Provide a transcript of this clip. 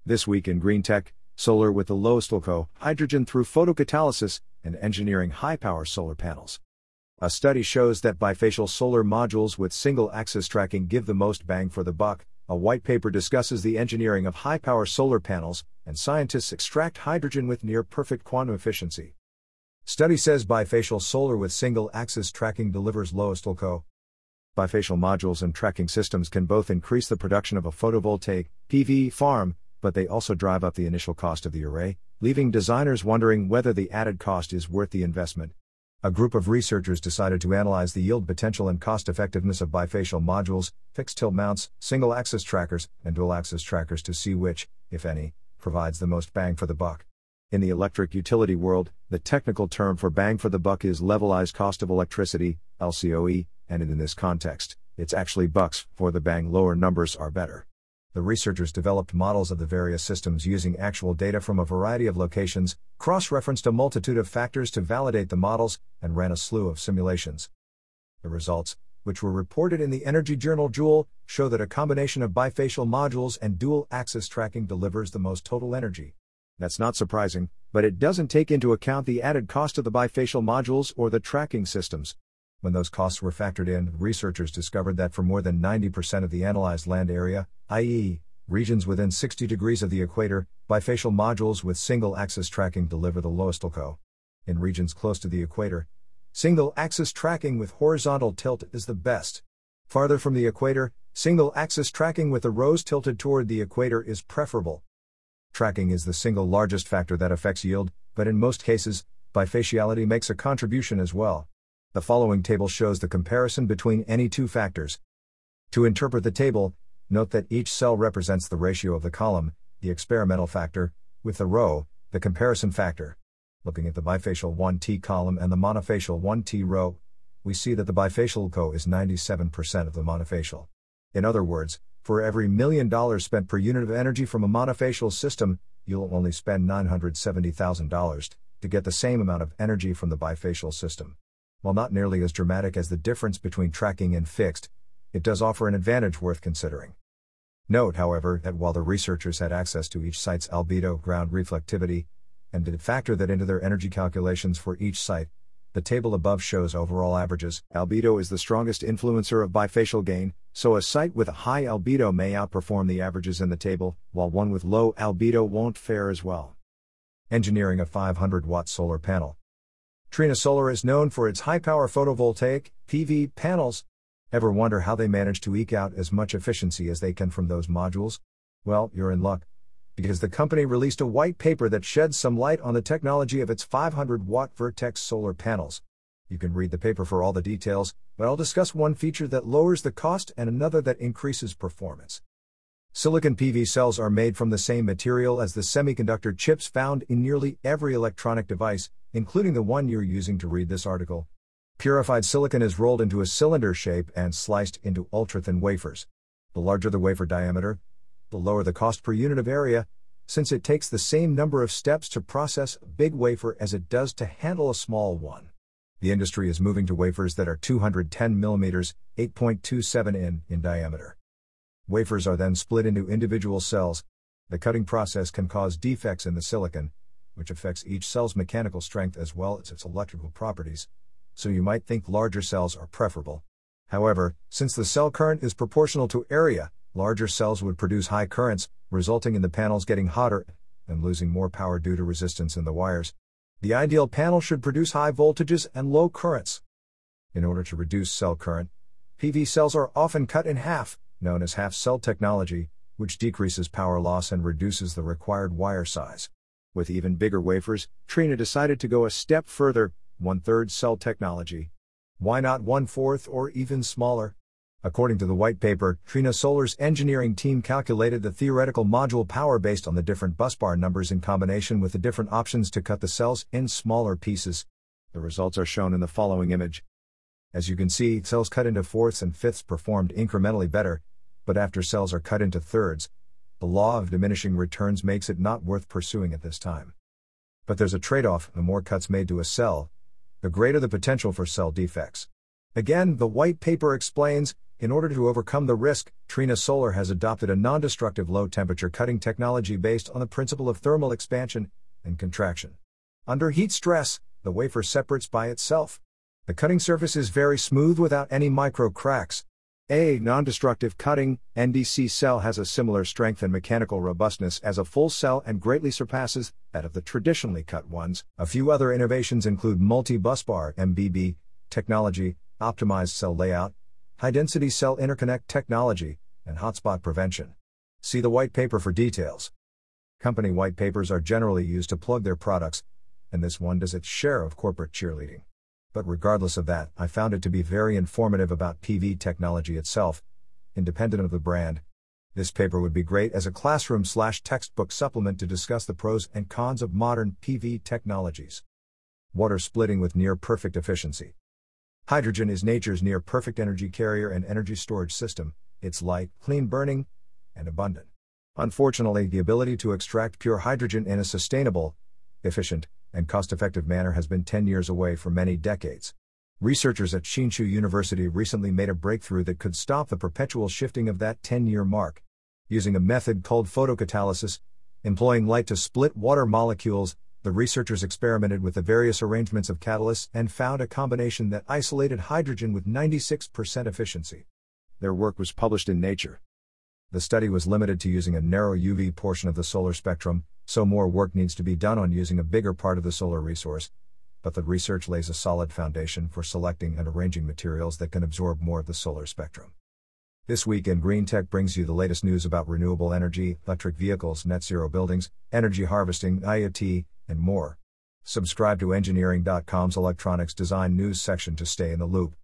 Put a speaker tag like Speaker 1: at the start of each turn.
Speaker 1: This week in Green Tech, solar with the lowest LCO, hydrogen through photocatalysis, and engineering high-power solar panels. A study shows that bifacial solar modules with single-axis tracking give the most bang for the buck. A white paper discusses the engineering of high-power solar panels, and scientists extract hydrogen with near-perfect quantum efficiency. Study says bifacial solar with single-axis tracking delivers lowest LCO. Bifacial modules and tracking systems can both increase the production of a photovoltaic (PV) farm, but they also drive up the initial cost of the array, leaving designers wondering whether the added cost is worth the investment. A group of researchers decided to analyze the yield potential and cost-effectiveness of bifacial modules, fixed-tilt mounts, single-axis trackers, and dual-axis trackers to see which, if any, provides the most bang for the buck. In the electric utility world, the technical term for bang for the buck is levelized cost of electricity, LCOE, and in this context, it's actually bucks for the bang. Lower numbers are better. The researchers developed models of the various systems using actual data from a variety of locations, cross-referenced a multitude of factors to validate the models, and ran a slew of simulations. The results, which were reported in the energy journal Joule, show that a combination of bifacial modules and dual-axis tracking delivers the most total energy. That's not surprising, but it doesn't take into account the added cost of the bifacial modules or the tracking systems. When those costs were factored in, researchers discovered that for more than 90% of the analyzed land area, i.e., regions within 60 degrees of the equator, bifacial modules with single-axis tracking deliver the lowest LCO. In regions close to the equator, single-axis tracking with horizontal tilt is the best. Farther from the equator, single-axis tracking with the rows tilted toward the equator is preferable. Tracking is the single largest factor that affects yield, but in most cases, bifaciality makes a contribution as well. The following table shows the comparison between any two factors. To interpret the table, note that each cell represents the ratio of the column, the experimental factor, with the row, the comparison factor. Looking at the bifacial 1T column and the monofacial 1T row, we see that the bifacial LCO is 97% of the monofacial. In other words, for every $1 million spent per unit of energy from a monofacial system, you'll only spend $970,000 to get the same amount of energy from the bifacial system. While not nearly as dramatic as the difference between tracking and fixed, it does offer an advantage worth considering. Note, however, that while the researchers had access to each site's albedo, ground reflectivity, and did factor that into their energy calculations for each site, the table above shows overall averages. Albedo is the strongest influencer of bifacial gain, so a site with a high albedo may outperform the averages in the table, while one with low albedo won't fare as well. Engineering a 500-watt solar panel. Trina Solar is known for its high-power photovoltaic, PV, panels. Ever wonder how they manage to eke out as much efficiency as they can from those modules? Well, you're in luck, because the company released a white paper that sheds some light on the technology of its 500-watt Vertex solar panels. You can read the paper for all the details, but I'll discuss one feature that lowers the cost and another that increases performance. Silicon PV cells are made from the same material as the semiconductor chips found in nearly every electronic device, including the one you're using to read this article. Purified silicon is rolled into a cylinder shape and sliced into ultra-thin wafers. The larger the wafer diameter, the lower the cost per unit of area, since it takes the same number of steps to process a big wafer as it does to handle a small one. The industry is moving to wafers that are 210 mm, 8.27 in diameter. Wafers are then split into individual cells. The cutting process can cause defects in the silicon, which affects each cell's mechanical strength as well as its electrical properties, so you might think larger cells are preferable. However, since the cell current is proportional to area, larger cells would produce high currents, resulting in the panels getting hotter and losing more power due to resistance in the wires. The ideal panel should produce high voltages and low currents. In order to reduce cell current, PV cells are often cut in half, known as half-cell technology, which decreases power loss and reduces the required wire size. With even bigger wafers, Trina decided to go a step further, 1/3 cell technology. Why not 1/4 or even smaller? According to the white paper, Trina Solar's engineering team calculated the theoretical module power based on the different busbar numbers in combination with the different options to cut the cells in smaller pieces. The results are shown in the following image. As you can see, cells cut into fourths and fifths performed incrementally better, but after cells are cut into thirds, the law of diminishing returns makes it not worth pursuing at this time. But there's a trade-off: the more cuts made to a cell, the greater the potential for cell defects. Again, the white paper explains, in order to overcome the risk, Trina Solar has adopted a non-destructive low-temperature cutting technology based on the principle of thermal expansion and contraction. Under heat stress, the wafer separates by itself. The cutting surface is very smooth without any micro cracks. A non-destructive cutting NDC cell has a similar strength and mechanical robustness as a full cell and greatly surpasses that of the traditionally cut ones. A few other innovations include multi-busbar MBB technology, optimized cell layout, high-density cell interconnect technology, and hotspot prevention. See the white paper for details. Company white papers are generally used to plug their products, and this one does its share of corporate cheerleading. But regardless of that, I found it to be very informative about PV technology itself, independent of the brand. This paper would be great as a classroom/textbook supplement to discuss the pros and cons of modern PV technologies. Water splitting with near-perfect efficiency. Hydrogen is nature's near-perfect energy carrier and energy storage system. It's light, clean burning, and abundant. Unfortunately, the ability to extract pure hydrogen in a sustainable, efficient, and cost-effective manner has been 10 years away for many decades. Researchers at Hsinchu University recently made a breakthrough that could stop the perpetual shifting of that 10-year mark. Using a method called photocatalysis, employing light to split water molecules, the researchers experimented with the various arrangements of catalysts and found a combination that isolated hydrogen with 96% efficiency. Their work was published in Nature. The study was limited to using a narrow UV portion of the solar spectrum, so more work needs to be done on using a bigger part of the solar resource, but the research lays a solid foundation for selecting and arranging materials that can absorb more of the solar spectrum. This Week in Green Tech brings you the latest news about renewable energy, electric vehicles, net zero buildings, energy harvesting, IoT, and more. Subscribe to Engineering.com's electronics design news section to stay in the loop.